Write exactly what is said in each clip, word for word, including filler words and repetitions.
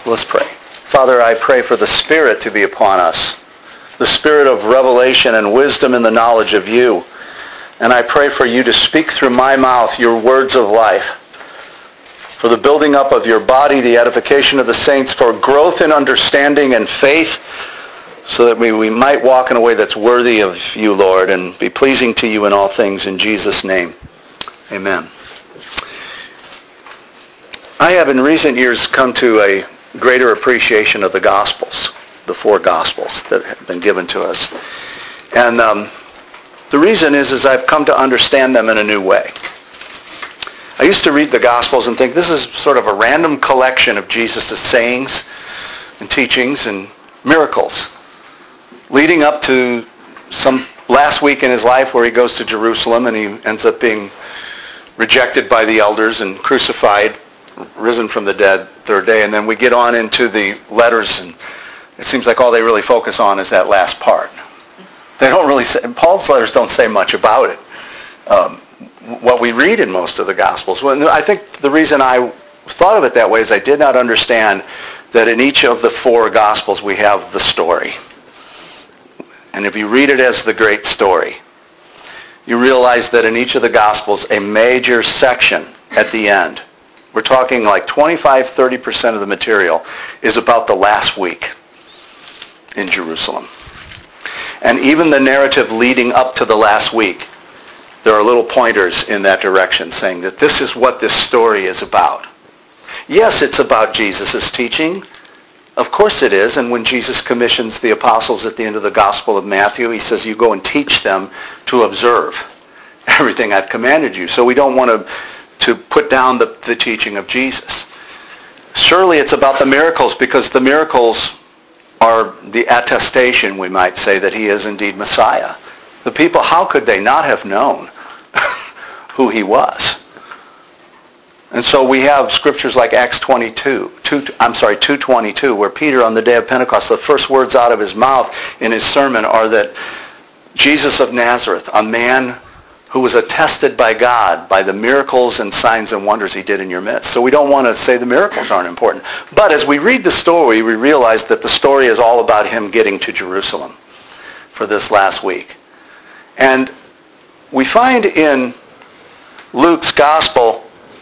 Let's pray. Father, I pray for the Spirit to be upon us, the Spirit of revelation and wisdom in the knowledge of you. And I pray for you to speak through my mouth your words of life, for the building up of your body, the edification of the saints, for growth in understanding and faith, so that we, we might walk in a way that's worthy of you, Lord, and be pleasing to you in all things. In Jesus' name, amen. I have in recent years come to a greater appreciation of the Gospels, the four Gospels that have been given to us. And um, the reason is, is I've come to understand them in a new way. I used to read the Gospels and think this is sort of a random collection of Jesus' sayings and teachings and miracles, leading up to some last week in his life where he goes to Jerusalem and he ends up being rejected by the elders and crucified, risen from the dead third day. And then we get on into the letters, and it seems like all they really focus on is that last part. They don't really say, Paul's letters don't say much about it. Um, what we read in most of the Gospels. Well, I think the reason I thought of it that way is I did not understand that in each of the four Gospels we have the story. And if you read it as the great story, you realize that in each of the Gospels a major section at the end, we're talking like twenty-five, thirty percent of the material, is about the last week in Jerusalem. And even the narrative leading up to the last week, there are little pointers in that direction saying that this is what this story is about. Yes, it's about Jesus' teaching. Of course it is. And when Jesus commissions the apostles at the end of the Gospel of Matthew, he says, you go and teach them to observe everything I've commanded you. So we don't want to, to put down the, the teaching of Jesus. Surely it's about the miracles, because the miracles are the attestation, we might say, that he is indeed Messiah. The people, how could they not have known who he was? And so we have scriptures like Acts twenty-two, two, I'm sorry, two twenty-two, where Peter on the day of Pentecost, the first words out of his mouth in his sermon are that Jesus of Nazareth, a man who was attested by God by the miracles and signs and wonders he did in your midst. So we don't want to say the miracles aren't important. But as we read the story, we realize that the story is all about him getting to Jerusalem for this last week. And we find in Luke's Gospel,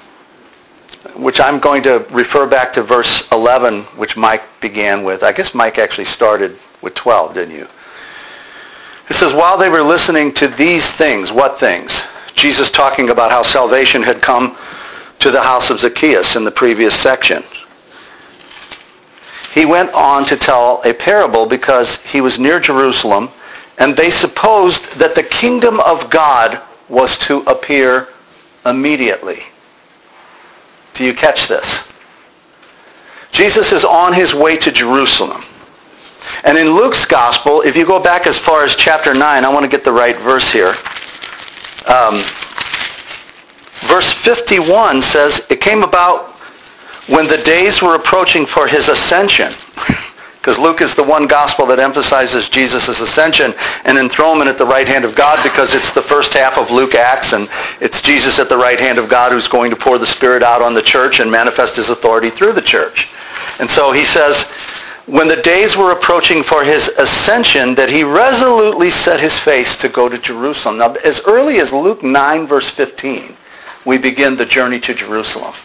which I'm going to refer back to verse eleven, which Mike began with. I guess Mike actually started with twelve, didn't you? It says, while they were listening to these things, what things? Jesus talking about how salvation had come to the house of Zacchaeus in the previous section. He went on to tell a parable because he was near Jerusalem, and they supposed that the kingdom of God was to appear immediately. Do you catch this? Jesus is on his way to Jerusalem. And in Luke's Gospel, if you go back as far as chapter nine, I want to get the right verse here. Um, verse fifty-one says, it came about when the days were approaching for his ascension. Because Luke is the one gospel that emphasizes Jesus' ascension and enthronement at the right hand of God, because it's the first half of Luke Acts, and it's Jesus at the right hand of God who's going to pour the Spirit out on the church and manifest his authority through the church. And so he says, when the days were approaching for his ascension, that he resolutely set his face to go to Jerusalem. Now, as early as Luke nine, verse fifteen, we begin the journey to Jerusalem.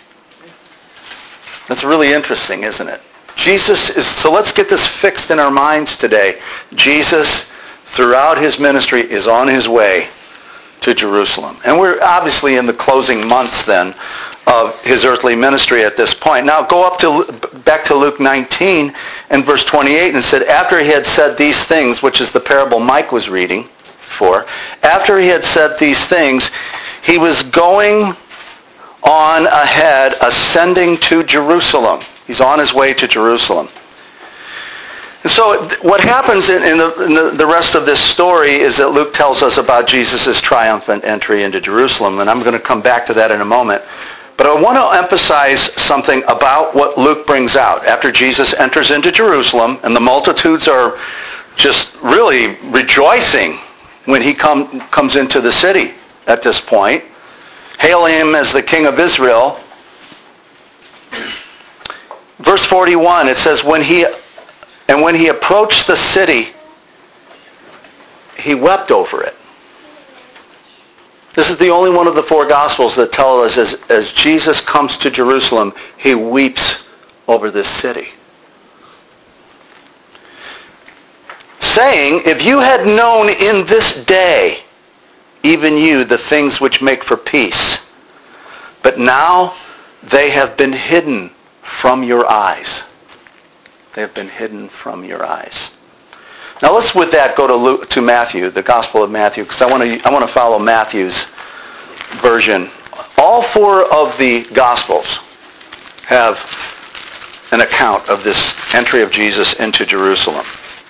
That's really interesting, isn't it? Jesus is, so let's get this fixed in our minds today. Jesus, throughout his ministry, is on his way to Jerusalem. And we're obviously in the closing months then of his earthly ministry at this point. Now go up to back to Luke nineteen and verse twenty-eight, and said, after he had said these things, which is the parable Mike was reading for, after he had said these things, he was going on ahead, ascending to Jerusalem. He's on his way to Jerusalem. And so what happens in, in, the, in the, the rest of this story is that Luke tells us about Jesus' triumphant entry into Jerusalem, and I'm going to come back to that in a moment. But I want to emphasize something about what Luke brings out. After Jesus enters into Jerusalem, and the multitudes are just really rejoicing when he come, comes into the city at this point, hailing him as the King of Israel. Verse forty-one, it says, when he, and when he approached the city, he wept over it. This is the only one of the four Gospels that tell us as, as Jesus comes to Jerusalem, he weeps over this city. Saying, if you had known in this day, even you, the things which make for peace, but now they have been hidden from your eyes. They have been hidden from your eyes. Now let's with that go to Luke, to Matthew, the Gospel of Matthew, because I want to I want to follow Matthew's version. All four of the Gospels have an account of this entry of Jesus into Jerusalem.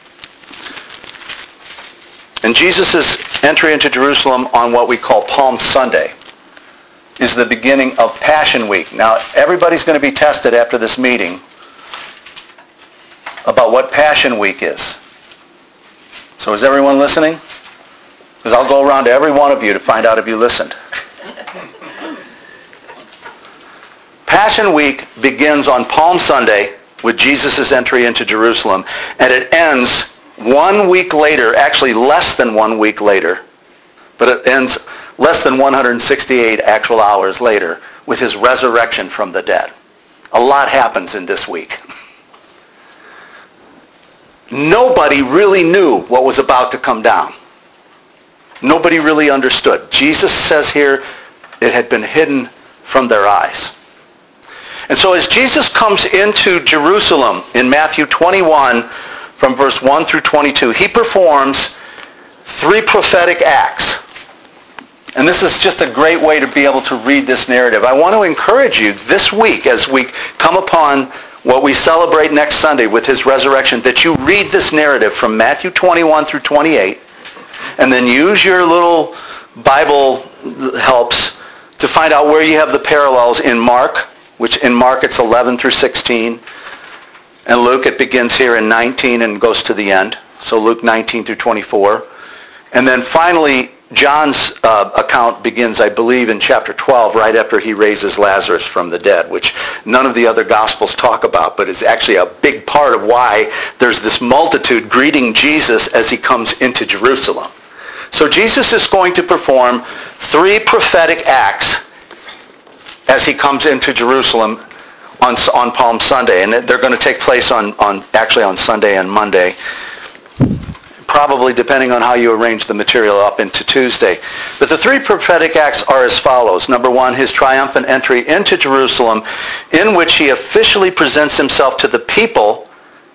And Jesus' entry into Jerusalem on what we call Palm Sunday is the beginning of Passion Week. Now, everybody's going to be tested after this meeting about what Passion Week is. So is everyone listening? Because I'll go around to every one of you to find out if you listened. Passion Week begins on Palm Sunday with Jesus' entry into Jerusalem, and it ends one week later, actually less than one week later, but it ends less than one hundred sixty-eight actual hours later with his resurrection from the dead. A lot happens in this week. Nobody really knew what was about to come down. Nobody really understood. Jesus says here, it had been hidden from their eyes. And so as Jesus comes into Jerusalem in Matthew twenty-one, from verse one through twenty-two, he performs three prophetic acts. And this is just a great way to be able to read this narrative. I want to encourage you this week as we come upon what we celebrate next Sunday with his resurrection, that you read this narrative from Matthew twenty-one through twenty-eight, and then use your little Bible helps to find out where you have the parallels in Mark, which in Mark it's eleven through sixteen, and Luke it begins here in nineteen and goes to the end. So Luke nineteen through twenty-four. And then finally, John's uh, account begins, I believe, in chapter twelve, right after he raises Lazarus from the dead, which none of the other Gospels talk about, but is actually a big part of why there's this multitude greeting Jesus as he comes into Jerusalem. So Jesus is going to perform three prophetic acts as he comes into Jerusalem on, on Palm Sunday, and they're going to take place on, on actually on Sunday and Monday, probably depending on how you arrange the material up into Tuesday. But the three prophetic acts are as follows. Number one, his triumphant entry into Jerusalem, in which he officially presents himself to the people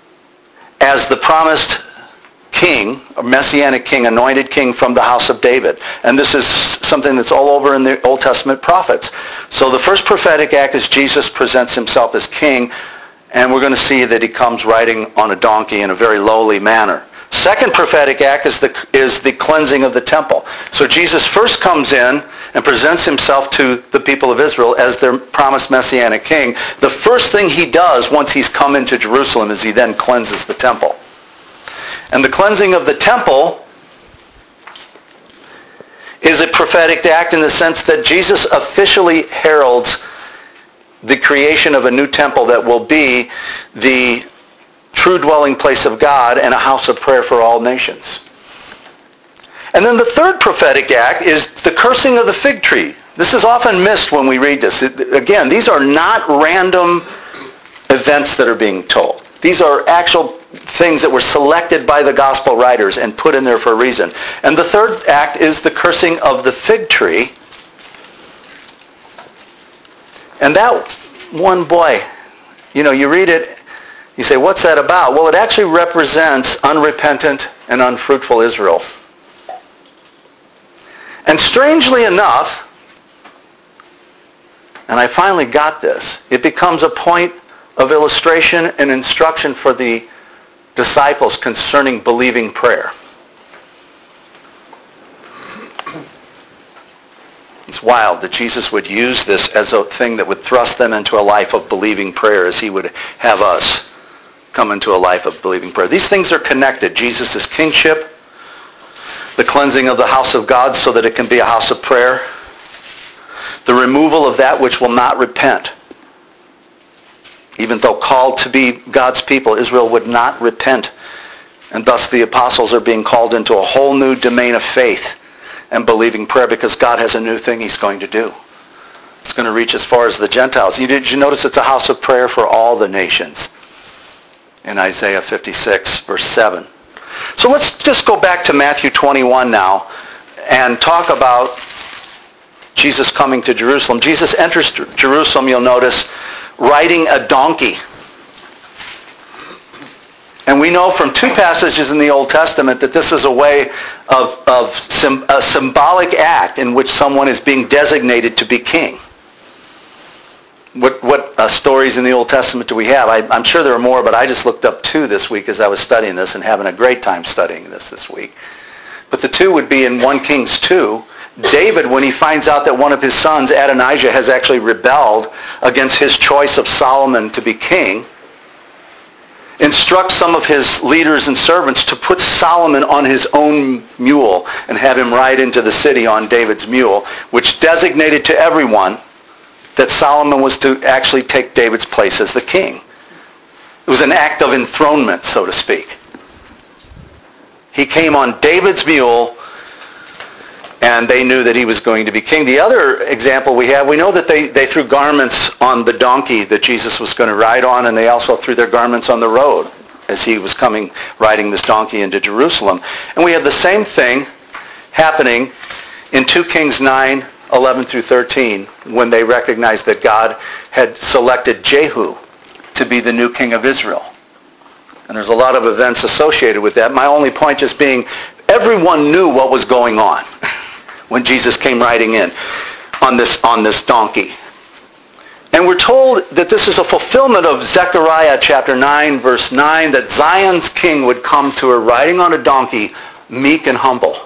as the promised king, a messianic king, anointed king from the house of David. And this is something that's all over in the Old Testament prophets. So the first prophetic act is Jesus presents himself as king, and we're going to see that he comes riding on a donkey in a very lowly manner. Second prophetic act is the, is the cleansing of the temple. So Jesus first comes in and presents himself to the people of Israel as their promised messianic king. The first thing he does once he's come into Jerusalem is he then cleanses the temple. And the cleansing of the temple is a prophetic act in the sense that Jesus officially heralds the creation of a new temple that will be the true dwelling place of God and a house of prayer for all nations. And then the third prophetic act is the cursing of the fig tree. This is often missed when we read this. It, again, these are not random events that are being told. These are actual things that were selected by the gospel writers and put in there for a reason. And the third act is the cursing of the fig tree. And that one, boy, you know, you read it, you say, what's that about? Well, it actually represents unrepentant and unfruitful Israel. And strangely enough, and I finally got this, it becomes a point of illustration and instruction for the disciples concerning believing prayer. It's wild that Jesus would use this as a thing that would thrust them into a life of believing prayer as he would have us come into a life of believing prayer. These things are connected. Jesus' kingship, the cleansing of the house of God so that it can be a house of prayer, the removal of that which will not repent, Even though called to be God's people, Israel would not repent. And thus the apostles are being called into a whole new domain of faith and believing prayer because God has a new thing he's going to do. It's going to reach as far as the Gentiles. You, did you notice it's a house of prayer for all the nations in Isaiah fifty-six, verse seven. So let's just go back to Matthew twenty-one now and talk about Jesus coming to Jerusalem. Jesus enters Jerusalem, you'll notice, riding a donkey. And we know from two passages in the Old Testament that this is a way of, of sim, a symbolic act in which someone is being designated to be king. What, what uh, stories in the Old Testament do we have? I, I'm sure there are more, but I just looked up two this week as I was studying this and having a great time studying this this week. But the two would be in First Kings two. David, when he finds out that one of his sons, Adonijah, has actually rebelled against his choice of Solomon to be king, instructs some of his leaders and servants to put Solomon on his own mule and have him ride into the city on David's mule, which designated to everyone that Solomon was to actually take David's place as the king. It was an act of enthronement, so to speak. He came on David's mule, and they knew that he was going to be king. The other example we have, we know that they, they threw garments on the donkey that Jesus was going to ride on, and they also threw their garments on the road as he was coming, riding this donkey into Jerusalem. And we have the same thing happening in Second Kings nine, eleven through thirteen, when they recognized that God had selected Jehu to be the new king of Israel. And there's a lot of events associated with that. My only point just being, everyone knew what was going on when Jesus came riding in on this, on this donkey. And we're told that this is a fulfillment of Zechariah chapter nine, verse nine, that Zion's king would come to her riding on a donkey, meek and humble,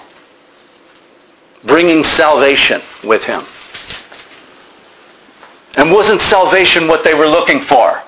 bringing salvation with him. And wasn't salvation what they were looking for?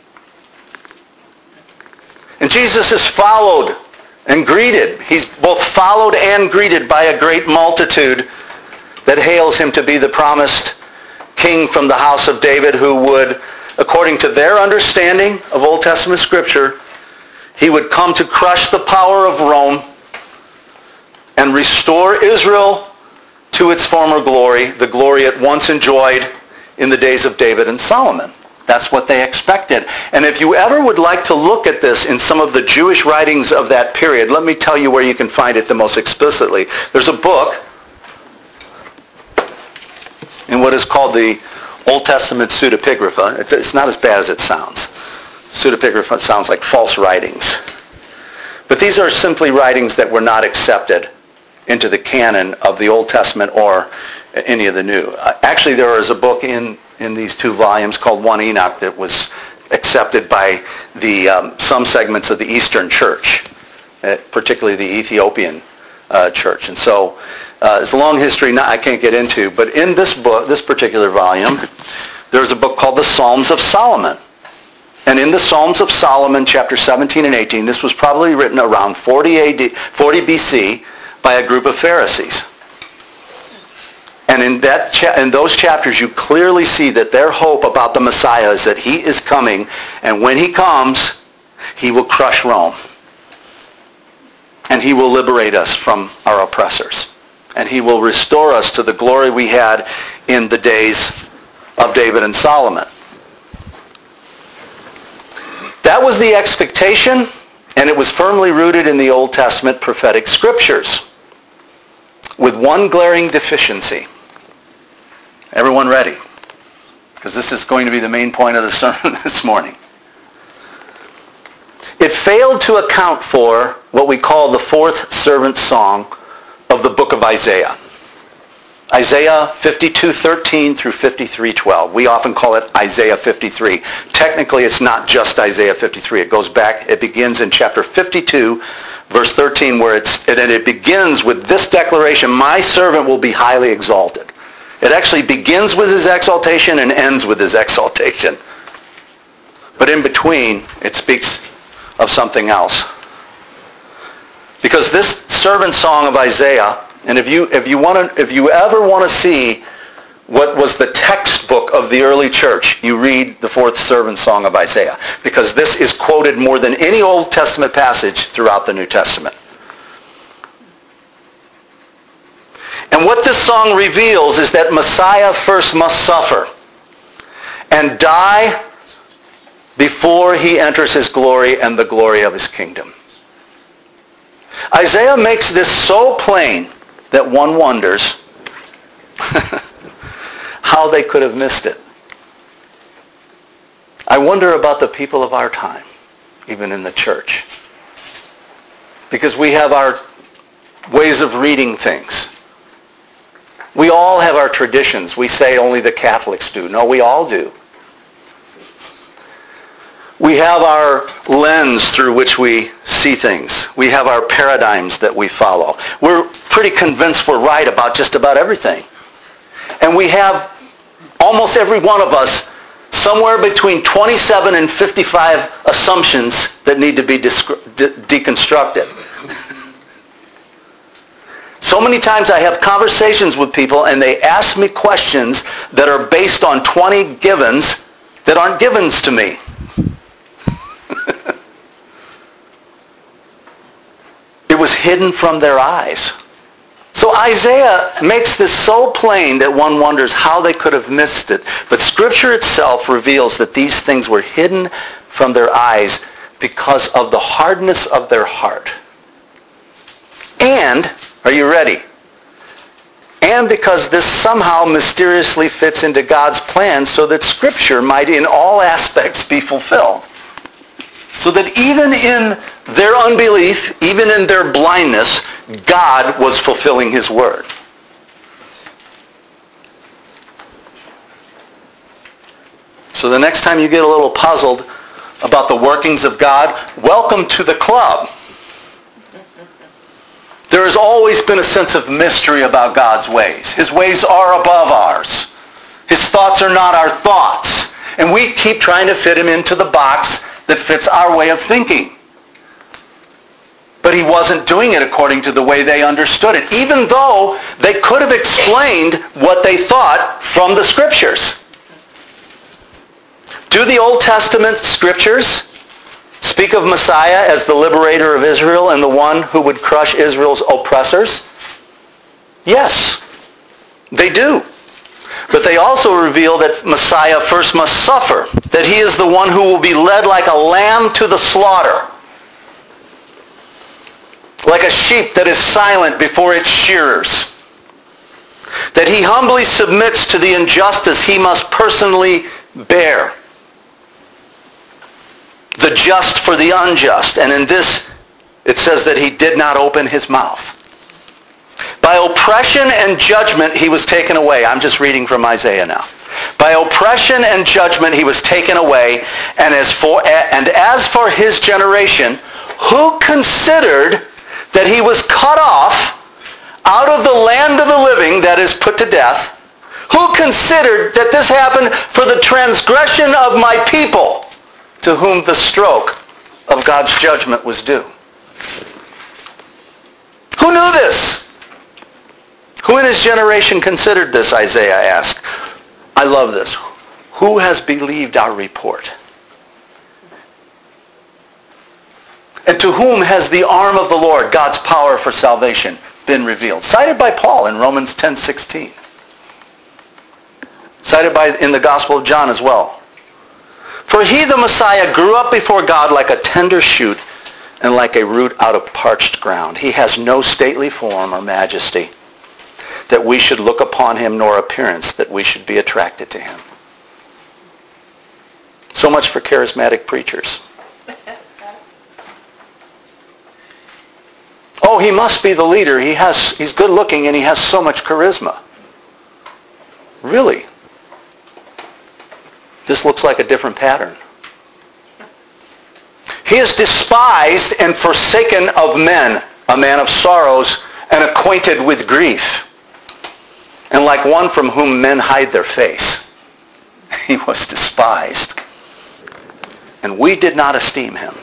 And Jesus is followed and greeted. He's both followed and greeted by a great multitude that hails him to be the promised king from the house of David, who would, according to their understanding of Old Testament Scripture, he would come to crush the power of Rome and restore Israel to its former glory, the glory it once enjoyed in the days of David and Solomon. That's what they expected. And if you ever would like to look at this in some of the Jewish writings of that period, let me tell you where you can find it the most explicitly. There's a book in what is called the Old Testament Pseudepigrapha. It's not as bad as it sounds. Pseudepigrapha sounds like false writings. But these are simply writings that were not accepted into the canon of the Old Testament or any of the New. Actually, there is a book in in these two volumes called One Enoch that was accepted by the um, some segments of the Eastern Church, uh, particularly the Ethiopian uh, church. And so uh, it's a long history not, I can't get into, but in this book, this particular volume, there's a book called the Psalms of Solomon. And in the Psalms of Solomon, chapter seventeen and eighteen, this was probably written around forty A D, forty B C by a group of Pharisees. And in that cha- in those chapters, you clearly see that their hope about the Messiah is that he is coming, and when he comes, he will crush Rome. And he will liberate us from our oppressors. And he will restore us to the glory we had in the days of David and Solomon. That was the expectation, and it was firmly rooted in the Old Testament prophetic scriptures, with one glaring deficiency. Everyone ready? Because this is going to be the main point of the sermon this morning. It failed to account for what we call the fourth servant song of the book of Isaiah. Isaiah fifty-two thirteen through fifty-three twelve. We often call it Isaiah fifty-three. Technically, it's not just Isaiah fifty-three. It goes back, it begins in chapter fifty-two, verse thirteen, where it's, and it begins with this declaration, my servant will be highly exalted. It actually begins with his exaltation and ends with his exaltation. But in between, it speaks of something else. Because this servant song of Isaiah, and if you if you want to if you ever want to see what was the textbook of the early church, you read the fourth servant song of Isaiah, because this is quoted more than any Old Testament passage throughout the New Testament. And what this song reveals is that Messiah first must suffer and die before he enters his glory and the glory of his kingdom. Isaiah makes this so plain that one wonders how they could have missed it. I wonder about the people of our time, even in the church. Because we have our ways of reading things. We all have our traditions. We say only the Catholics do. No, we all do. We have our lens through which we see things. We have our paradigms that we follow. We're pretty convinced we're right about just about everything. And we have, almost every one of us, somewhere between twenty-seven and fifty-five assumptions that need to be discru- de- deconstructed. So many times I have conversations with people and they ask me questions that are based on twenty givens that aren't givens to me. It was hidden from their eyes. So Isaiah makes this so plain that one wonders how they could have missed it. But Scripture itself reveals that these things were hidden from their eyes because of the hardness of their heart. And, are you ready? And because this somehow mysteriously fits into God's plan so that Scripture might in all aspects be fulfilled. So that even in their unbelief, even in their blindness, God was fulfilling his word. So the next time you get a little puzzled about the workings of God, welcome to the club. There has always been a sense of mystery about God's ways. His ways are above ours. His thoughts are not our thoughts. And we keep trying to fit him into the box that fits our way of thinking. But he wasn't doing it according to the way they understood it, even though they could have explained what they thought from the Scriptures. Do the Old Testament Scriptures speak of Messiah as the liberator of Israel and the one who would crush Israel's oppressors? Yes, they do. But they also reveal that Messiah first must suffer, that he is the one who will be led like a lamb to the slaughter, like a sheep that is silent before its shearers, that he humbly submits to the injustice he must personally bear, the just for the unjust. And in this, it says that he did not open his mouth. By oppression and judgment, he was taken away. I'm just reading from Isaiah now. By oppression and judgment, he was taken away. And as for, and as for his generation, who considered that he was cut off out of the land of the living, that is put to death? Who considered that this happened for the transgression of my people, to whom the stroke of God's judgment was due? Who knew this? Who in his generation considered this, Isaiah asked. I love this. Who has believed our report? And to whom has the arm of the Lord, God's power for salvation, been revealed? Cited by Paul in Romans ten sixteen. Cited by in the Gospel of John as well. For he, the Messiah, grew up before God like a tender shoot and like a root out of parched ground. He has no stately form or majesty that we should look upon him, nor appearance that we should be attracted to him. So much for charismatic preachers. Oh, he must be the leader. He has, he's good looking and he has so much charisma. Really? This looks like a different pattern. He is despised and forsaken of men, a man of sorrows and acquainted with grief, and like one from whom men hide their face. He was despised, and we did not esteem him.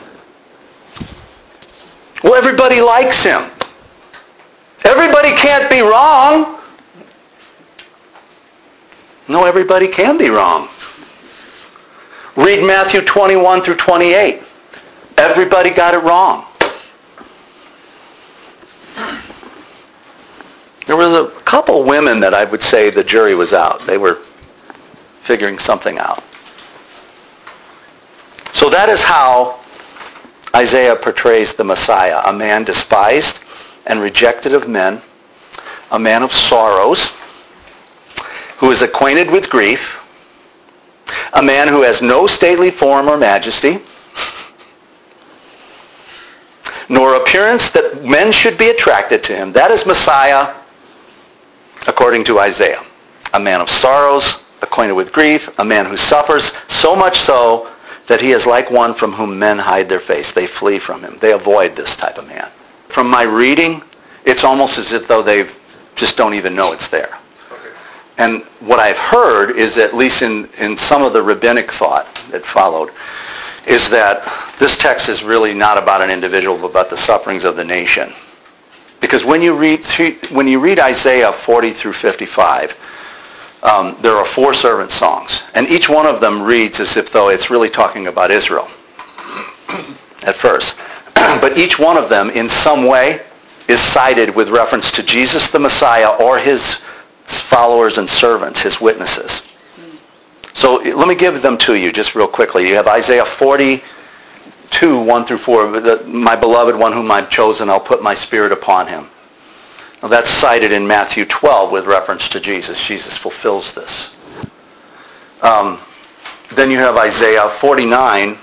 Well, everybody likes him. Everybody can't be wrong. No, everybody can be wrong. Read Matthew twenty-one through twenty-eight. Everybody got it wrong. There was a couple women that I would say the jury was out. They were figuring something out. So that is how Isaiah portrays the Messiah, a man despised and rejected of men, a man of sorrows, who is acquainted with grief, a man who has no stately form or majesty, nor appearance that men should be attracted to him. That is Messiah, according to Isaiah. A man of sorrows, acquainted with grief, a man who suffers, so much so that he is like one from whom men hide their face. They flee from him. They avoid this type of man. From my reading, it's almost as if though they just don't even know it's there. And what I've heard is, at least in, in some of the rabbinic thought that followed, is that this text is really not about an individual, but about the sufferings of the nation. Because when you read when you read Isaiah forty through fifty-five, um, there are four servant songs. And each one of them reads as if though it's really talking about Israel at first. But each one of them, in some way, is cited with reference to Jesus the Messiah or his followers and servants, his witnesses. So let me give them to you just real quickly. You have Isaiah forty-two, one through four. The, my beloved one whom I've chosen, I'll put my spirit upon him. Now that's cited in Matthew twelve with reference to Jesus. Jesus fulfills this. Um, then you have Isaiah forty-nine,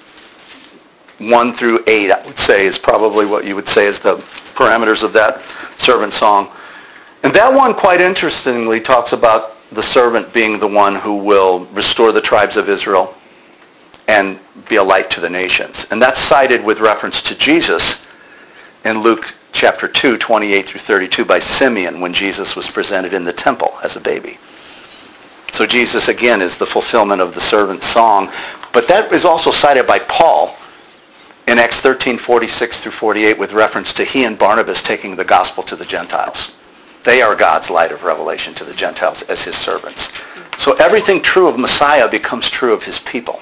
one through eight, I would say, is probably what you would say is the parameters of that servant song. And that one, quite interestingly, talks about the servant being the one who will restore the tribes of Israel and be a light to the nations. And that's cited with reference to Jesus in Luke chapter two, twenty-eight through thirty-two by Simeon when Jesus was presented in the temple as a baby. So Jesus, again, is the fulfillment of the servant song. But that is also cited by Paul in Acts thirteen, forty-six through forty-eight with reference to he and Barnabas taking the gospel to the Gentiles. They are God's light of revelation to the Gentiles as his servants. So everything true of Messiah becomes true of his people.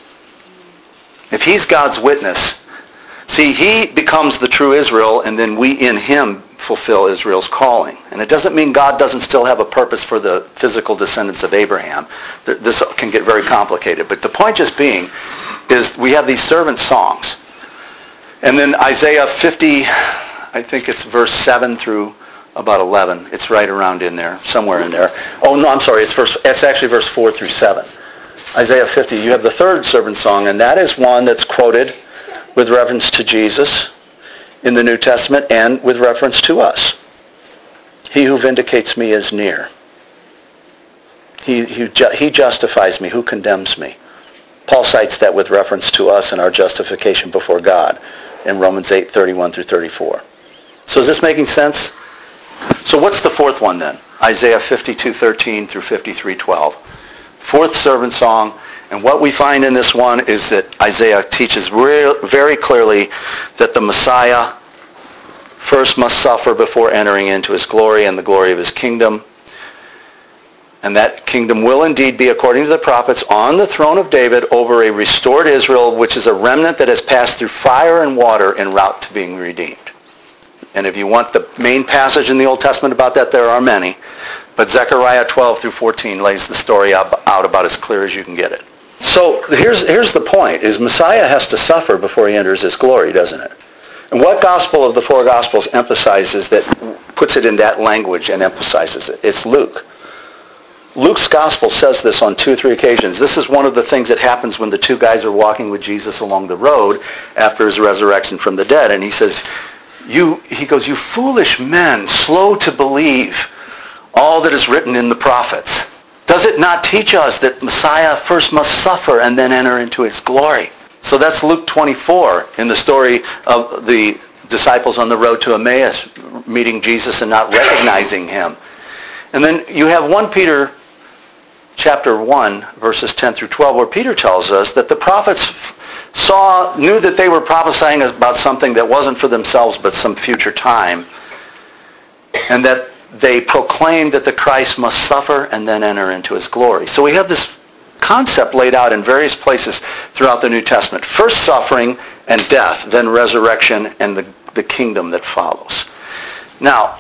If he's God's witness, see, he becomes the true Israel, and then we in him fulfill Israel's calling. And it doesn't mean God doesn't still have a purpose for the physical descendants of Abraham. This can get very complicated. But the point just being is we have these servant songs. And then Isaiah fifty, I think it's verse seven through about eleven. It's right around in there, somewhere in there. Oh, no, I'm sorry. It's verse. It's actually verse four through seven. Isaiah fifty. You have the third servant song, and that is one that's quoted with reference to Jesus in the New Testament and with reference to us. He who vindicates me is near. He, he, he justifies me. Who condemns me? Paul cites that with reference to us and our justification before God in Romans eight, thirty-one through thirty-four. So is this making sense? So what's the fourth one then? Isaiah fifty-two, thirteen through fifty-three, twelve. Fourth servant song. And what we find in this one is that Isaiah teaches re- very clearly that the Messiah first must suffer before entering into his glory and the glory of his kingdom. And that kingdom will indeed be, according to the prophets, on the throne of David over a restored Israel, which is a remnant that has passed through fire and water en route to being redeemed. And if you want the main passage in the Old Testament about that, there are many. But Zechariah twelve through fourteen lays the story out about as clear as you can get it. So here's, here's the point, is Messiah has to suffer before he enters his glory, doesn't it? And what gospel of the four gospels emphasizes that, puts it in that language and emphasizes it? It's Luke. Luke's gospel says this on two or three occasions. This is one of the things that happens when the two guys are walking with Jesus along the road after his resurrection from the dead. And he says, "You," he goes, "you foolish men, slow to believe all that is written in the prophets. Does it not teach us that Messiah first must suffer and then enter into his glory?" So that's Luke twenty-four in the story of the disciples on the road to Emmaus meeting Jesus and not recognizing him. And then you have First Peter chapter one, verses ten through twelve, where Peter tells us that the prophets saw, knew that they were prophesying about something that wasn't for themselves but some future time. And that they proclaimed that the Christ must suffer and then enter into his glory. So we have this concept laid out in various places throughout the New Testament. First suffering and death, then resurrection and the, the kingdom that follows. Now,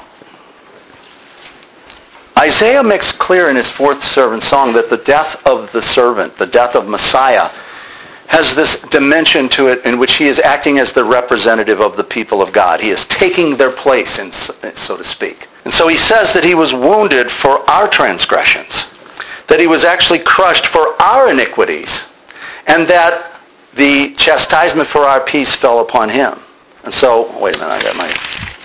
Isaiah makes clear in his fourth servant song that the death of the servant, the death of Messiah, has this dimension to it in which he is acting as the representative of the people of God. He is taking their place, in, so to speak. And so he says that he was wounded for our transgressions, that he was actually crushed for our iniquities, and that the chastisement for our peace fell upon him. And so, wait a minute, I got my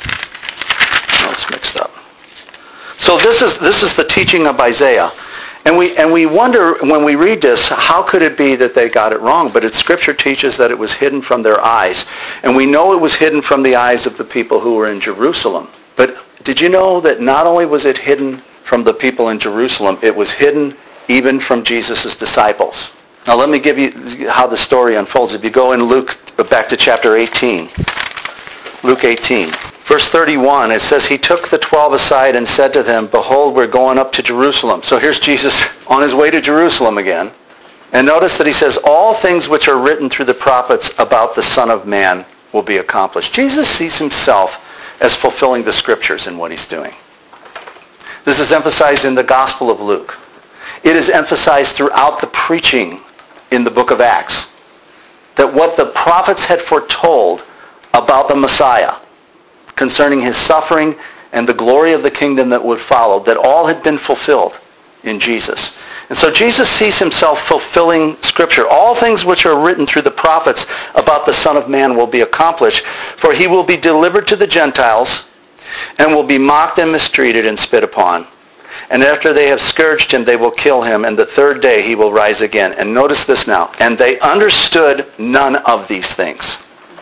notes mixed up. So this is this is the teaching of Isaiah. And we and we wonder when we read this, how could it be that they got it wrong? But it's, Scripture teaches that it was hidden from their eyes. And we know it was hidden from the eyes of the people who were in Jerusalem. But did you know that not only was it hidden from the people in Jerusalem, it was hidden even from Jesus' disciples? Now let me give you how the story unfolds. If you go in Luke, back to chapter eighteen. Luke eighteen. Verse thirty-one, it says, he took the twelve aside and said to them, behold, we're going up to Jerusalem. So here's Jesus on his way to Jerusalem again. And notice that he says, all things which are written through the prophets about the Son of Man will be accomplished. Jesus sees himself as fulfilling the Scriptures in what he's doing. This is emphasized in the Gospel of Luke. It is emphasized throughout the preaching in the book of Acts, that what the prophets had foretold about the Messiah, concerning his suffering and the glory of the kingdom that would follow, that all had been fulfilled in Jesus. And so Jesus sees himself fulfilling Scripture. All things which are written through the prophets about the Son of Man will be accomplished, for he will be delivered to the Gentiles and will be mocked and mistreated and spit upon. And after they have scourged him, they will kill him, and the third day he will rise again. And notice this now. And they understood none of these things.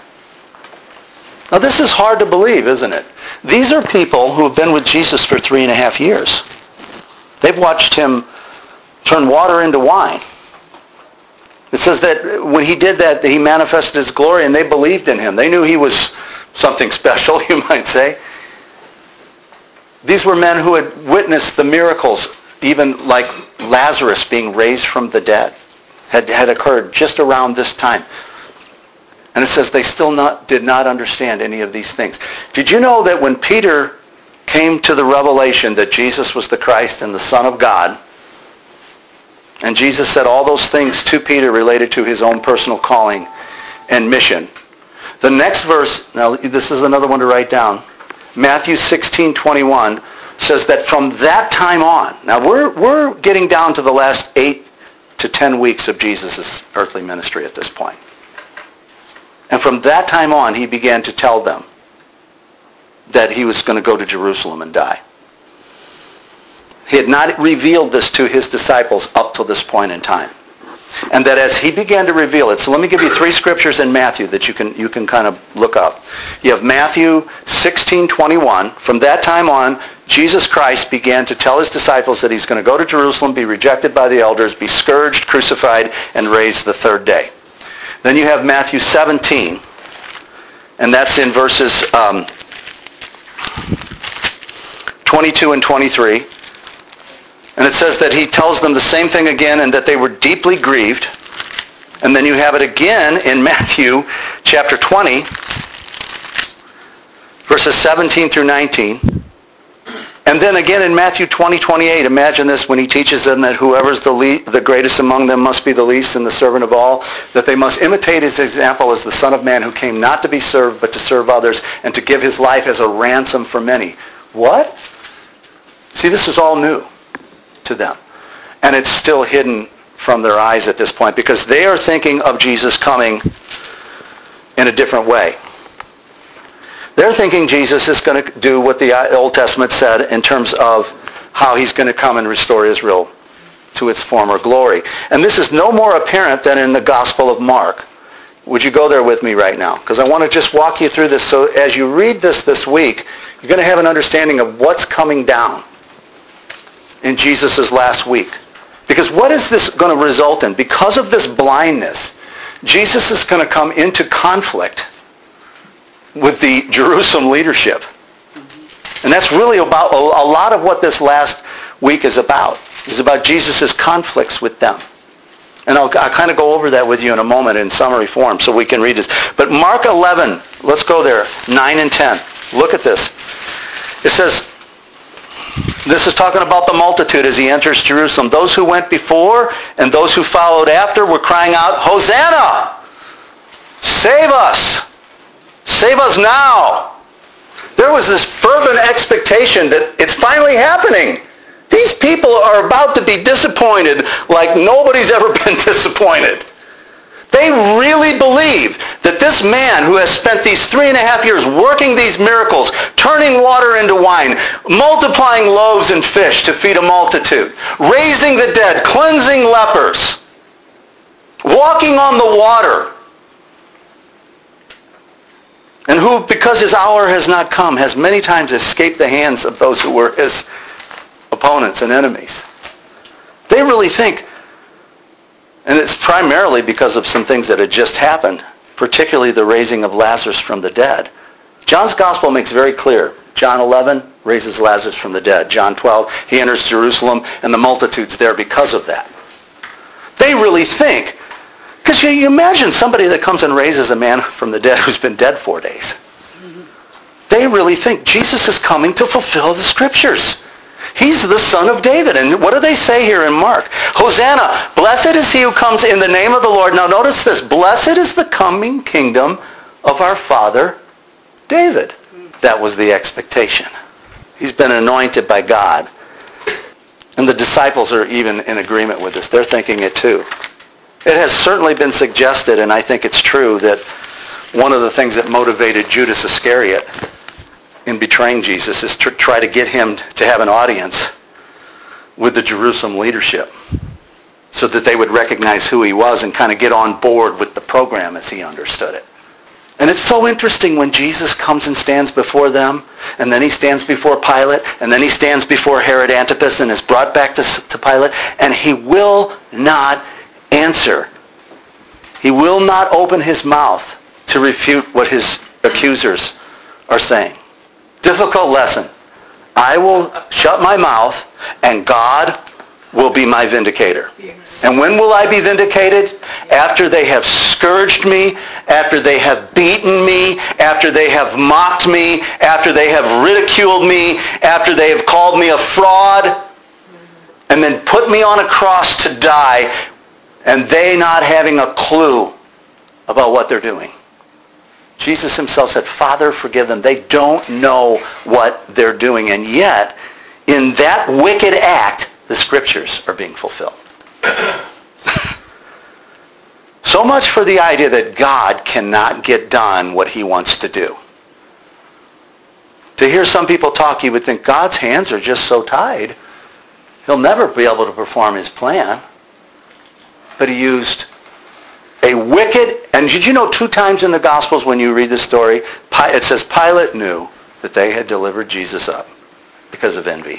Now this is hard to believe, isn't it? These are people who have been with Jesus for three and a half years. They've watched him turn water into wine. It says that when he did that, he manifested his glory, and they believed in him. They knew he was something special, you might say. These were men who had witnessed the miracles, even like Lazarus being raised from the dead, had, had occurred just around this time. And it says they still not, did not understand any of these things. Did you know that when Peter came to the revelation that Jesus was the Christ and the Son of God, and Jesus said all those things to Peter related to his own personal calling and mission, the next verse, now this is another one to write down, Matthew sixteen twenty-one says that from that time on, now we're, we're getting down to the last eight to ten weeks of Jesus' earthly ministry at this point. And from that time on, he began to tell them that he was going to go to Jerusalem and die. He had not revealed this to his disciples up till this point in time. And that as he began to reveal it, so let me give you three scriptures in Matthew that you can you can kind of look up. You have Matthew sixteen twenty-one. From that time on, Jesus Christ began to tell his disciples that he's going to go to Jerusalem, be rejected by the elders, be scourged, crucified, and raised the third day. Then you have Matthew seventeen, and that's in verses um, twenty-two and twenty-three. And it says that he tells them the same thing again, and that they were deeply grieved. And then you have it again in Matthew chapter twenty, verses seventeen through nineteen. And then again in Matthew twenty, twenty-eight, imagine this, when he teaches them that whoever's the, le- the greatest among them must be the least and the servant of all, that they must imitate his example as the Son of Man, who came not to be served but to serve others and to give his life as a ransom for many. What? See, this is all new to them. And it's still hidden from their eyes at this point because they are thinking of Jesus coming in a different way. They're thinking Jesus is going to do what the Old Testament said in terms of how he's going to come and restore Israel to its former glory. And this is no more apparent than in the Gospel of Mark. Would you go there with me right now? Because I want to just walk you through this so as you read this this week, you're going to have an understanding of what's coming down in Jesus' last week. Because what is this going to result in? Because of this blindness, Jesus is going to come into conflict with the Jerusalem leadership. And that's really about a lot of what this last week is about. It's about Jesus' conflicts with them. And I'll, I'll kind of go over that with you in a moment in summary form so we can read this. But Mark eleven, let's go there, nine and ten. Look at this. It says, this is talking about the multitude as he enters Jerusalem. Those who went before and those who followed after were crying out, Hosanna! Save us! Save us now! There was this fervent expectation that it's finally happening. These people are about to be disappointed like nobody's ever been disappointed. They really believe that this man who has spent these three and a half years working these miracles, turning water into wine, multiplying loaves and fish to feed a multitude, raising the dead, cleansing lepers, walking on the water, and who, because his hour has not come, has many times escaped the hands of those who were his opponents and enemies. They really think, and it's primarily because of some things that had just happened, particularly the raising of Lazarus from the dead. John's gospel makes very clear. John eleven raises Lazarus from the dead. John twelve, he enters Jerusalem and the multitude's there because of that. They really think, because you, you imagine somebody that comes and raises a man from the dead who's been dead four days. They really think Jesus is coming to fulfill the scriptures. He's the Son of David. And what do they say here in Mark? Hosanna, blessed is he who comes in the name of the Lord. Now notice this. Blessed is the coming kingdom of our father David. That was the expectation. He's been anointed by God. And the disciples are even in agreement with this. They're thinking it too. It has certainly been suggested, and I think it's true, that one of the things that motivated Judas Iscariot in betraying Jesus is to try to get him to have an audience with the Jerusalem leadership so that they would recognize who he was and kind of get on board with the program as he understood it. And it's so interesting when Jesus comes and stands before them, and then he stands before Pilate, and then he stands before Herod Antipas and is brought back to, to Pilate, and he will not answer. He will not open his mouth to refute what his accusers are saying. Difficult lesson. I will shut my mouth and God will be my vindicator. Yes. And when will I be vindicated? After they have scourged me, after they have beaten me, after they have mocked me, after they have ridiculed me, after they have called me a fraud, and then put me on a cross to die, and they not having a clue about what they're doing. Jesus himself said, Father, forgive them. They don't know what they're doing. And yet, in that wicked act, the scriptures are being fulfilled. So much for the idea that God cannot get done what he wants to do. To hear some people talk, you would think God's hands are just so tied. He'll never be able to perform his plan. But he used a wicked, and did you know two times in the Gospels when you read the story, it says Pilate knew that they had delivered Jesus up because of envy.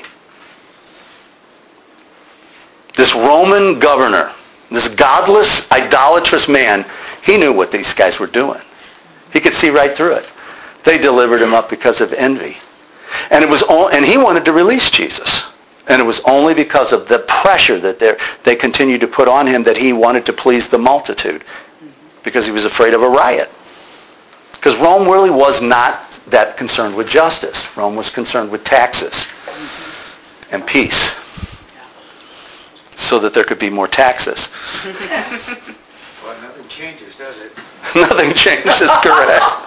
This Roman governor, this godless, idolatrous man, he knew what these guys were doing. He could see right through it. They delivered him up because of envy. And it was all, and he wanted to release Jesus. And it was only because of the pressure that they continued to put on him that he wanted to please the multitude, because he was afraid of a riot. Because Rome really was not that concerned with justice. Rome was concerned with taxes and peace, so that there could be more taxes. Well, nothing changes, does it? Nothing changes, correct.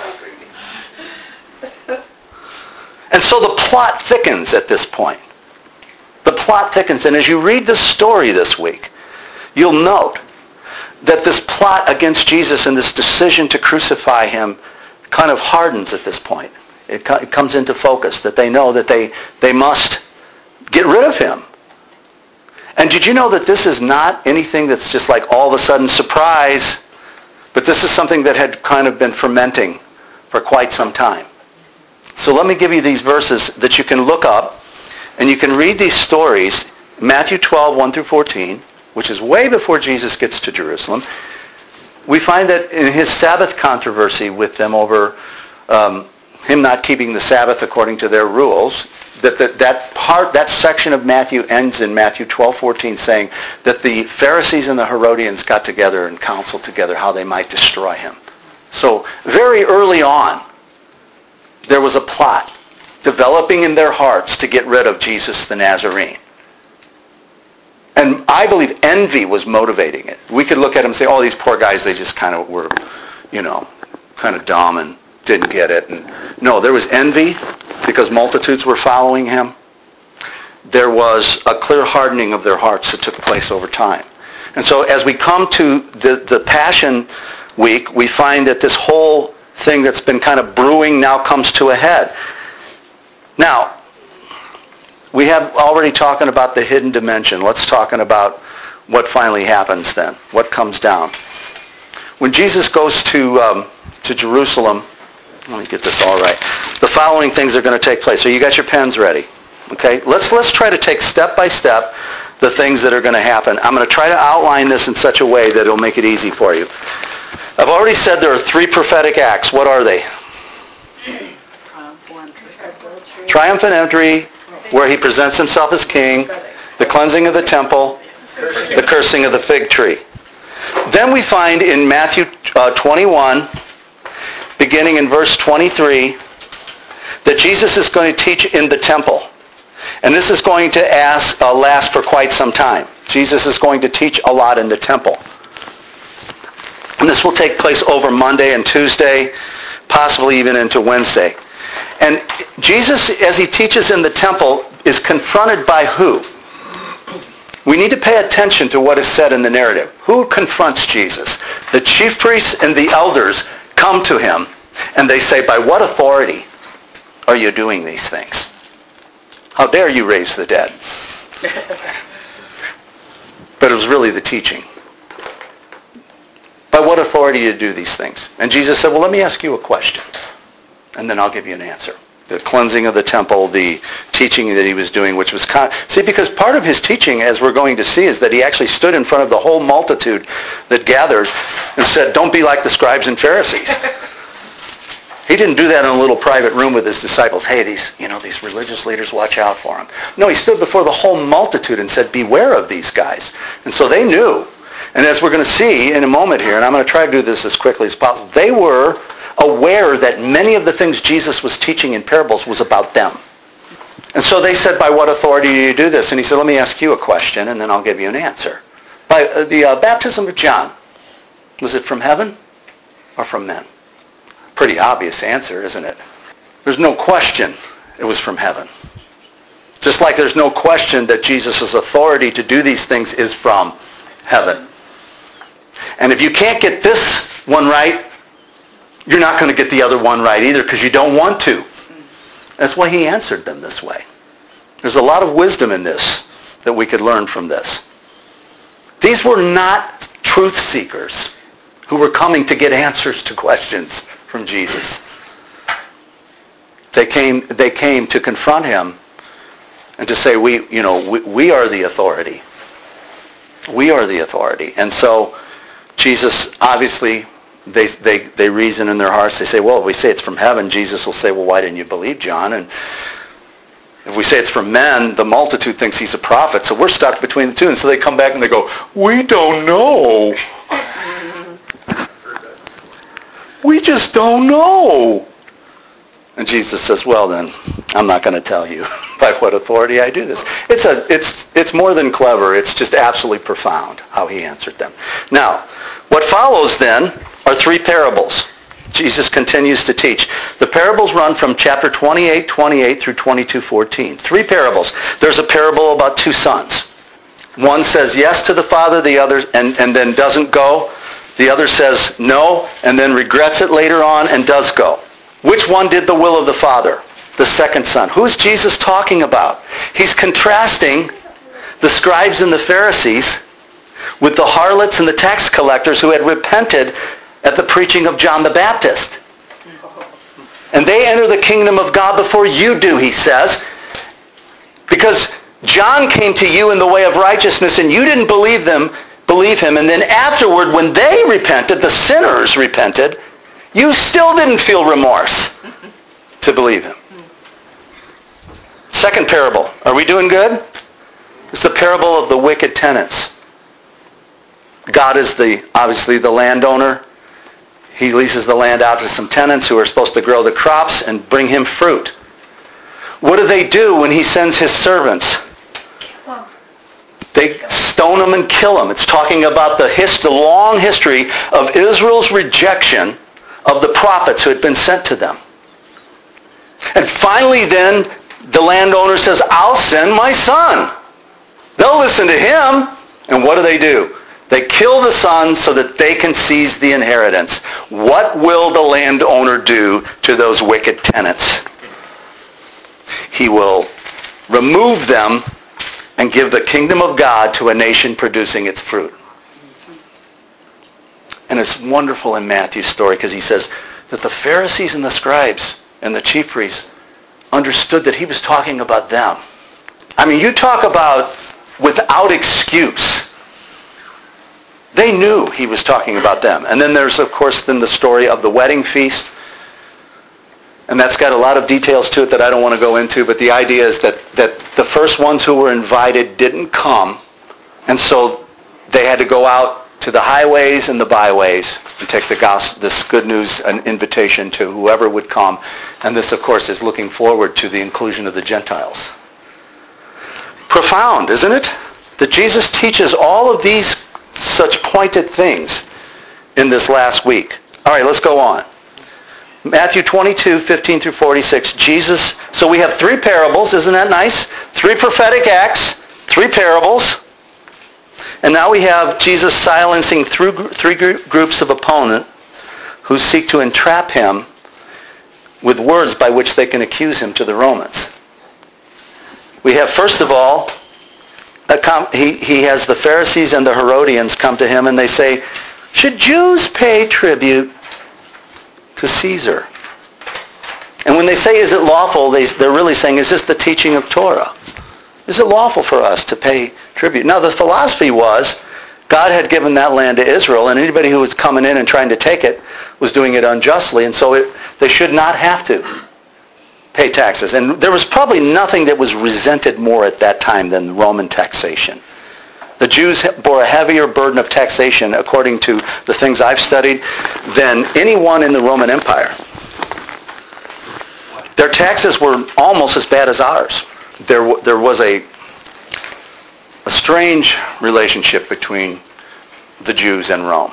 And so the plot thickens at this point. The plot thickens, and as you read this story this week, you'll note that this plot against Jesus and this decision to crucify him kind of hardens at this point. It, co- it comes into focus that they know that they, they must get rid of him. And did you know that this is not anything that's just like all of a sudden surprise, but this is something that had kind of been fermenting for quite some time. So let me give you these verses that you can look up. And you can read these stories, Matthew twelve, one through fourteen, which is way before Jesus gets to Jerusalem. We find that in his Sabbath controversy with them over um, him not keeping the Sabbath according to their rules, that the, that part, that section of Matthew ends in Matthew twelve fourteen saying that the Pharisees and the Herodians got together and counseled together how they might destroy him. So very early on, there was a plot developing in their hearts to get rid of Jesus the Nazarene. And I believe envy was motivating it. We could look at them and say, oh, these poor guys, they just kind of were, you know, kind of dumb and didn't get it. And no, there was envy because multitudes were following him. There was a clear hardening of their hearts that took place over time. And so as we come to the, the Passion Week, we find that this whole thing that's been kind of brewing now comes to a head. Now, we have already talking about the hidden dimension. Let's talking about what finally happens then. What comes down. When Jesus goes to um, to Jerusalem, let me get this all right. The following things are going to take place. So you got your pens ready. Okay? Let's let's try to take step by step the things that are going to happen. I'm going to try to outline this in such a way that it'll make it easy for you. I've already said there are three prophetic acts. What are they? Triumphant entry, where he presents himself as king, the cleansing of the temple, the cursing of the fig tree. Then we find in Matthew uh, twenty-one, beginning in verse twenty-three, that Jesus is going to teach in the temple. And this is going to ask, uh, last for quite some time. Jesus is going to teach a lot in the temple. And this will take place over Monday and Tuesday, possibly even into Wednesday. And Jesus, as he teaches in the temple, is confronted by who? We need to pay attention to what is said in the narrative. Who confronts Jesus? The chief priests and the elders come to him, and they say, by what authority are you doing these things? How dare you raise the dead? But it was really the teaching. By what authority do you do these things? And Jesus said, well, let me ask you a question, and then I'll give you an answer. The cleansing of the temple, the teaching that he was doing, which was... Con- see, because part of his teaching, as we're going to see, is that he actually stood in front of the whole multitude that gathered and said, don't be like the scribes and Pharisees. He didn't do that in a little private room with his disciples. Hey, these, you know, these religious leaders, watch out for them. No, he stood before the whole multitude and said, beware of these guys. And so they knew. And as we're going to see in a moment here, and I'm going to try to do this as quickly as possible, they were aware that many of the things Jesus was teaching in parables was about them. And so they said, by what authority do you do this? And he said, let me ask you a question, and then I'll give you an answer. By uh, the uh, baptism of John, was it from heaven or from men? Pretty obvious answer, isn't it? There's no question it was from heaven. Just like there's no question that Jesus' authority to do these things is from heaven. And if you can't get this one right, you're not going to get the other one right either, because you don't want to. That's why he answered them this way. There's a lot of wisdom in this that we could learn from this. These were not truth seekers who were coming to get answers to questions from Jesus. They came, they came to confront him and to say, we, you know, we, we are the authority. We are the authority. And so Jesus, obviously, they, they, they reason in their hearts. They say, well, if we say it's from heaven, Jesus will say, well, why didn't you believe John? And if we say it's from men, the multitude thinks he's a prophet. So we're stuck between the two. And so they come back and they go, we don't know. We just don't know. And Jesus says, well then, I'm not going to tell you by what authority I do this. It's a, it's, it's more than clever. It's just absolutely profound how he answered them. Now, what follows then are three parables. Jesus continues to teach. The parables run from chapter twenty-eight twenty-eight through twenty-two fourteen. Three parables. There's a parable about two sons. One says yes to the Father, the other, and, and then doesn't go. The other says no, and then regrets it later on and does go. Which one did the will of the Father? The second son. Who's Jesus talking about? He's contrasting the scribes and the Pharisees with the harlots and the tax collectors who had repented at the preaching of John the Baptist. And they enter the kingdom of God before you do, he says, because John came to you in the way of righteousness and you didn't believe them, believe him. And then afterward, when they repented, the sinners repented, you still didn't feel remorse. to believe him. Second parable. Are we doing good? It's the parable of the wicked tenants. God is the obviously the landowner. He leases the land out to some tenants who are supposed to grow the crops and bring him fruit. What do they do when he sends his servants? They stone them and kill them. It's talking about the, hist- the long history of Israel's rejection of the prophets who had been sent to them. And finally then, the landowner says, I'll send my son. They'll listen to him. And what do they do? They kill the son so that they can seize the inheritance. What will the landowner do to those wicked tenants? He will remove them and give the kingdom of God to a nation producing its fruit. And it's wonderful in Matthew's story because he says that the Pharisees and the scribes and the chief priests understood that he was talking about them. I mean, you talk about without excuse. They knew he was talking about them. And then there's, of course, then the story of the wedding feast. And that's got a lot of details to it that I don't want to go into, but the idea is that, that the first ones who were invited didn't come, and so they had to go out to the highways and the byways and take the gospel, this good news, an invitation to whoever would come. And this, of course, is looking forward to the inclusion of the Gentiles. Profound, isn't it? That Jesus teaches all of these such pointed things in this last week. All right, let's go on. Matthew twenty-two, fifteen through forty-six. Jesus, so we have three parables, isn't that nice? Three prophetic acts, three parables. And now we have Jesus silencing through three groups of opponents who seek to entrap him with words by which they can accuse him to the Romans. We have, first of all, a com- he, he has the Pharisees and the Herodians come to him and they say, should Jews pay tribute to Caesar? And when they say, is it lawful, they, they're really saying, is this the teaching of Torah? Is it lawful for us to pay tribute? Now, the philosophy was, God had given that land to Israel, and anybody who was coming in and trying to take it was doing it unjustly, and so it, they should not have to pay taxes. And there was probably nothing that was resented more at that time than Roman taxation. The Jews bore a heavier burden of taxation, according to the things I've studied, than anyone in the Roman Empire. Their taxes were almost as bad as ours. There, there was a, a strange relationship between the Jews and Rome.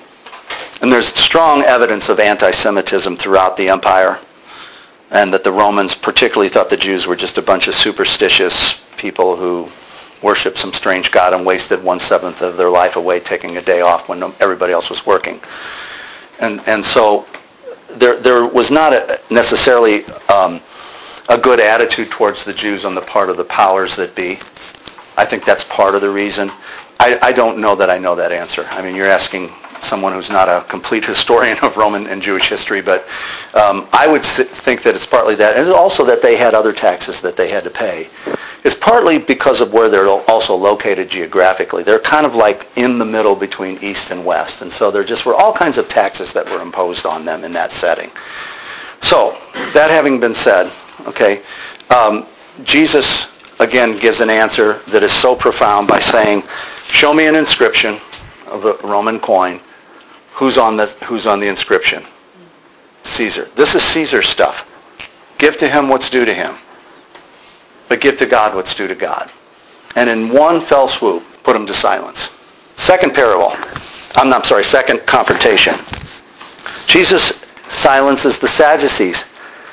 And there's strong evidence of anti-Semitism throughout the empire, and that the Romans particularly thought the Jews were just a bunch of superstitious people who worshipped some strange god and wasted one-seventh of their life away taking a day off when everybody else was working. And and so there there was not a, necessarily um, a good attitude towards the Jews on the part of the powers that be. I think that's part of the reason. I, I don't know that I know that answer. I mean, you're asking someone who's not a complete historian of Roman and Jewish history, but um, I would think that it's partly that, and also that they had other taxes that they had to pay. It's partly because of where they're also located geographically. They're kind of like in the middle between East and West, and so there just were all kinds of taxes that were imposed on them in that setting. So, that having been said, okay, um, Jesus, again, gives an answer that is so profound by saying, show me an inscription of a Roman coin. Who's on the who's on the inscription? Caesar. This is Caesar's stuff. Give to him what's due to him. But give to God what's due to God. And in one fell swoop, put him to silence. Second parable. I'm not sorry, second confrontation. Jesus silences the Sadducees.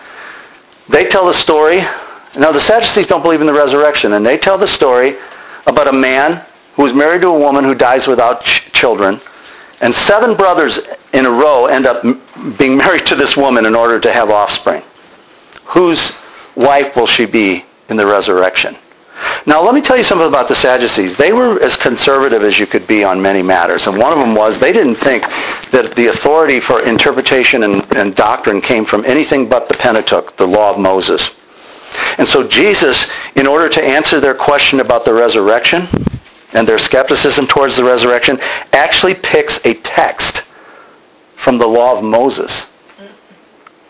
They tell the story. Now the Sadducees don't believe in the resurrection, and they tell the story about a man who was married to a woman who dies without ch- children. And seven brothers in a row end up m- being married to this woman in order to have offspring. Whose wife will she be in the resurrection? Now, let me tell you something about the Sadducees. They were as conservative as you could be on many matters. And one of them was they didn't think that the authority for interpretation and, and doctrine came from anything but the Pentateuch, the law of Moses. And so Jesus, in order to answer their question about the resurrection and their skepticism towards the resurrection, actually picks a text from the law of Moses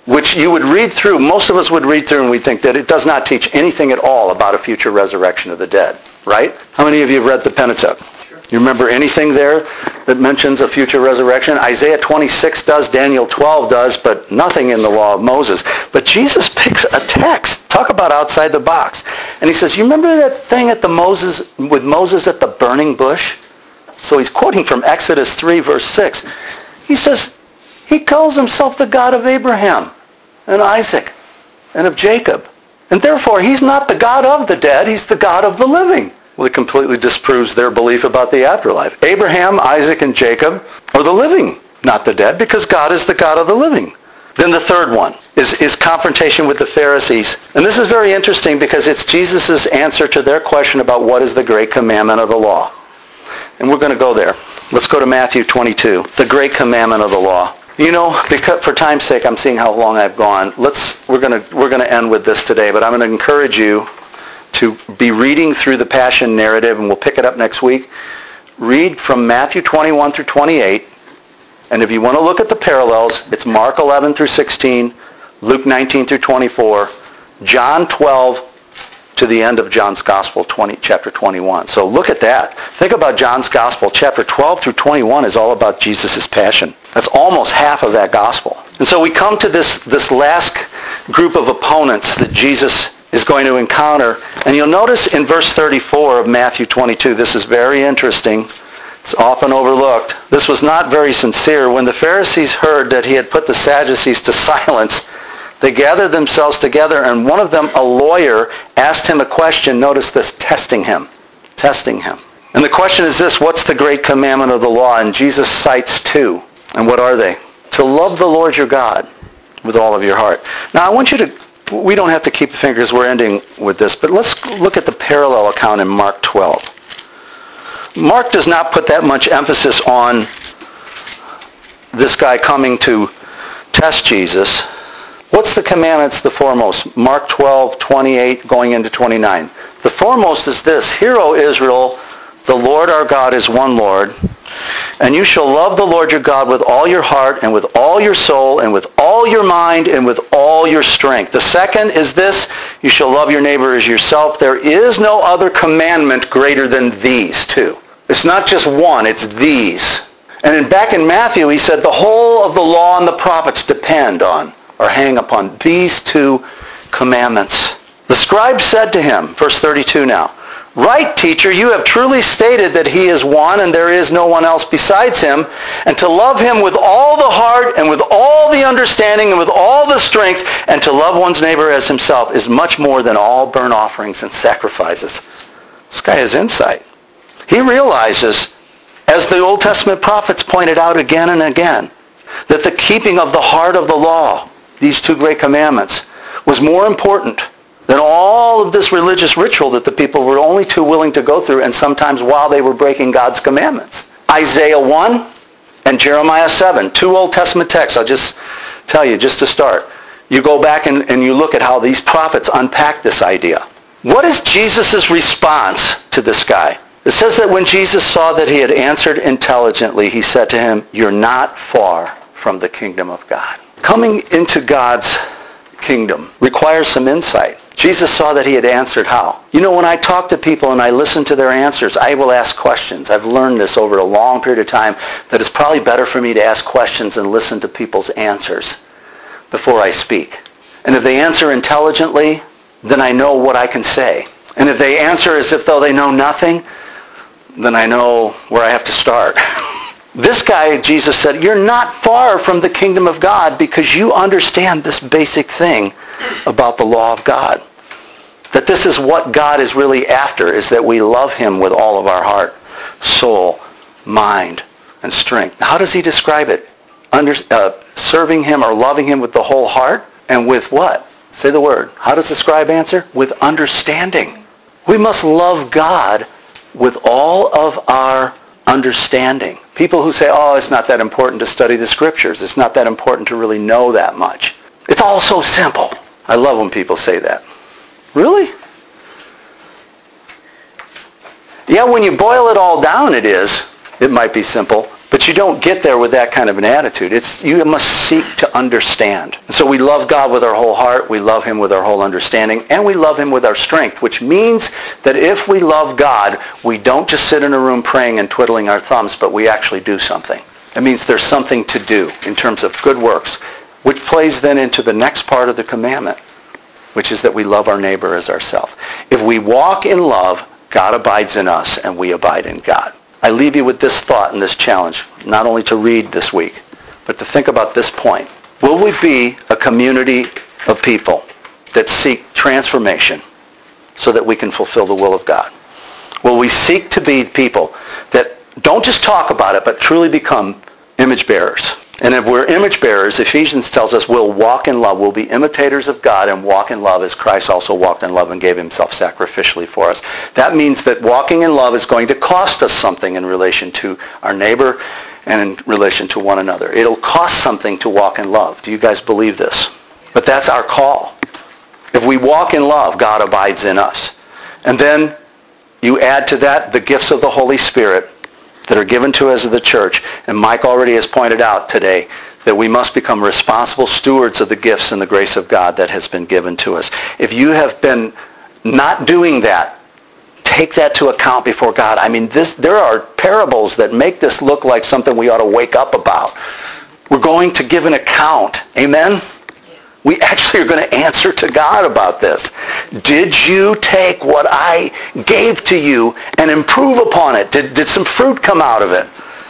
which you would read through, most of us would read through and we think that it does not teach anything at all about a future resurrection of the dead, right? How many of you have read the Pentateuch? Sure. You remember anything there that mentions a future resurrection? Isaiah twenty-six does, Daniel twelve does, but nothing in the law of Moses. But Jesus picks a text, talk about outside the box, and he says, you remember that thing at the Moses with Moses at the burning bush? So he's quoting from Exodus three, verse six. He says, he calls himself the God of Abraham and Isaac and of Jacob. And therefore, he's not the God of the dead, he's the God of the living. Well, it completely disproves their belief about the afterlife. Abraham, Isaac, and Jacob are the living, not the dead, because God is the God of the living. Then the third one is, is confrontation with the Pharisees. And this is very interesting because it's Jesus' answer to their question about what is the great commandment of the law. And we're going to go there. Let's go to Matthew twenty-two, the great commandment of the law. You know, because for time's sake, I'm seeing how long I've gone. Let's we're going to we're going to end with this today, but I'm going to encourage you to be reading through the Passion narrative, and we'll pick it up next week. Read from Matthew twenty-one through twenty-eight, and if you want to look at the parallels, it's Mark eleven through sixteen, Luke nineteen through twenty-four, John twelve to the end of John's Gospel, twenty, chapter twenty-one. So look at that. Think about John's Gospel. Chapter twelve through twenty-one is all about Jesus' passion. That's almost half of that Gospel. And so we come to this, this last group of opponents that Jesus is going to encounter. And you'll notice in verse thirty-four of Matthew twenty-two, this is very interesting. It's often overlooked. This was not very sincere. When the Pharisees heard that he had put the Sadducees to silence, they gathered themselves together, and one of them, a lawyer, asked him a question. Notice this, testing him. Testing him. And the question is this, what's the great commandment of the law? And Jesus cites two. And what are they? To love the Lord your God with all of your heart. Now I want you to, we don't have to keep fingers, we're ending with this, but let's look at the parallel account in Mark twelve. Mark does not put that much emphasis on this guy coming to test Jesus. What's the commandments the foremost? Mark twelve, twenty-eight, going into twenty-nine. The foremost is this, hear, O Israel, the Lord our God is one Lord, and you shall love the Lord your God with all your heart and with all your soul and with all your mind and with all your strength. The second is this, you shall love your neighbor as yourself. There is no other commandment greater than these two. It's not just one, it's these. And in, back in Matthew, he said the whole of the law and the prophets depend on or hang upon these two commandments. The scribe said to him, verse thirty-two now, right, teacher, you have truly stated that he is one and there is no one else besides him, and to love him with all the heart and with all the understanding and with all the strength, and to love one's neighbor as himself is much more than all burnt offerings and sacrifices. This guy has insight. He realizes, as the Old Testament prophets pointed out again and again, that the keeping of the heart of the law, these two great commandments, was more important than all of this religious ritual that the people were only too willing to go through, and sometimes while they were breaking God's commandments. Isaiah one and Jeremiah seven, two Old Testament texts. I'll just tell you, just to start. You go back and, and you look at how these prophets unpack this idea. What is Jesus' response to this guy? It says that when Jesus saw that he had answered intelligently, he said to him, you're not far from the kingdom of God. Coming into God's kingdom requires some insight. Jesus saw that he had answered how? You know, when I talk to people and I listen to their answers, I will ask questions. I've learned this over a long period of time, that it's probably better for me to ask questions and listen to people's answers before I speak. And if they answer intelligently, then I know what I can say. And if they answer as if though they know nothing, then I know where I have to start. This guy, Jesus said, you're not far from the kingdom of God because you understand this basic thing about the law of God. That this is what God is really after, is that we love him with all of our heart, soul, mind, and strength. How does he describe it? Under, uh, serving him or loving him with the whole heart? And with what? Say the word. How does the scribe answer? With understanding. We must love God with all of our understanding. People who say, oh, it's not that important to study the scriptures. It's not that important to really know that much. It's all so simple. I love when people say that. Really? Yeah, when you boil it all down, it is. It might be simple. But you don't get there with that kind of an attitude. It's you must seek to understand. And so we love God with our whole heart, we love him with our whole understanding, and we love him with our strength, which means that if we love God, we don't just sit in a room praying and twiddling our thumbs, but we actually do something. It means there's something to do in terms of good works, which plays then into the next part of the commandment, which is that we love our neighbor as ourselves. If we walk in love, God abides in us and we abide in God. I leave you with this thought and this challenge, not only to read this week, but to think about this point. Will we be a community of people that seek transformation so that we can fulfill the will of God? Will we seek to be people that don't just talk about it, but truly become image bearers? And if we're image bearers, Ephesians tells us we'll walk in love. We'll be imitators of God and walk in love as Christ also walked in love and gave himself sacrificially for us. That means that walking in love is going to cost us something in relation to our neighbor and in relation to one another. It'll cost something to walk in love. Do you guys believe this? But that's our call. If we walk in love, God abides in us. And then you add to that the gifts of the Holy Spirit that are given to us as the church. And Mike already has pointed out today that we must become responsible stewards of the gifts and the grace of God that has been given to us. If you have been not doing that, take that to account before God. I mean, this, there are parables that make this look like something we ought to wake up about. We're going to give an account. Amen? We actually are going to answer to God about this. Did you take what I gave to you and improve upon it? Did, did some fruit come out of it?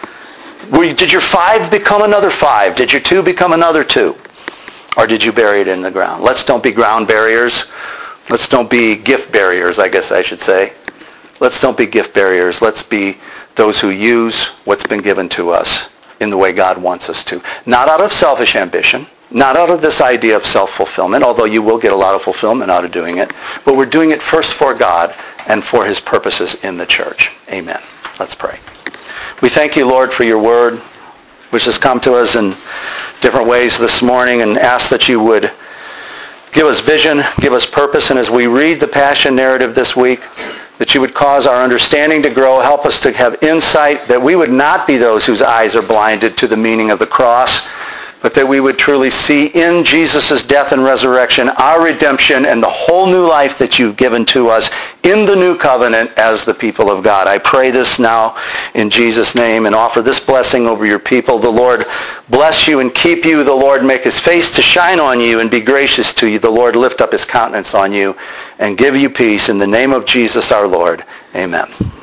Were you, did your five become another five? Did your two become another two? Or did you bury it in the ground? Let's don't be ground barriers. Let's don't be gift barriers, I guess I should say. Let's don't be gift barriers. Let's be those who use what's been given to us in the way God wants us to. Not out of selfish ambition. Not out of this idea of self-fulfillment, although you will get a lot of fulfillment out of doing it, but we're doing it first for God and for his purposes in the church. Amen. Let's pray. We thank you, Lord, for your word, which has come to us in different ways this morning, and ask that you would give us vision, give us purpose, and as we read the Passion narrative this week, that you would cause our understanding to grow, help us to have insight, that we would not be those whose eyes are blinded to the meaning of the cross, but that we would truly see in Jesus' death and resurrection our redemption and the whole new life that you've given to us in the new covenant as the people of God. I pray this now in Jesus' name and offer this blessing over your people. The Lord bless you and keep you. The Lord make his face to shine on you and be gracious to you. The Lord lift up his countenance on you and give you peace. In the name of Jesus our Lord. Amen.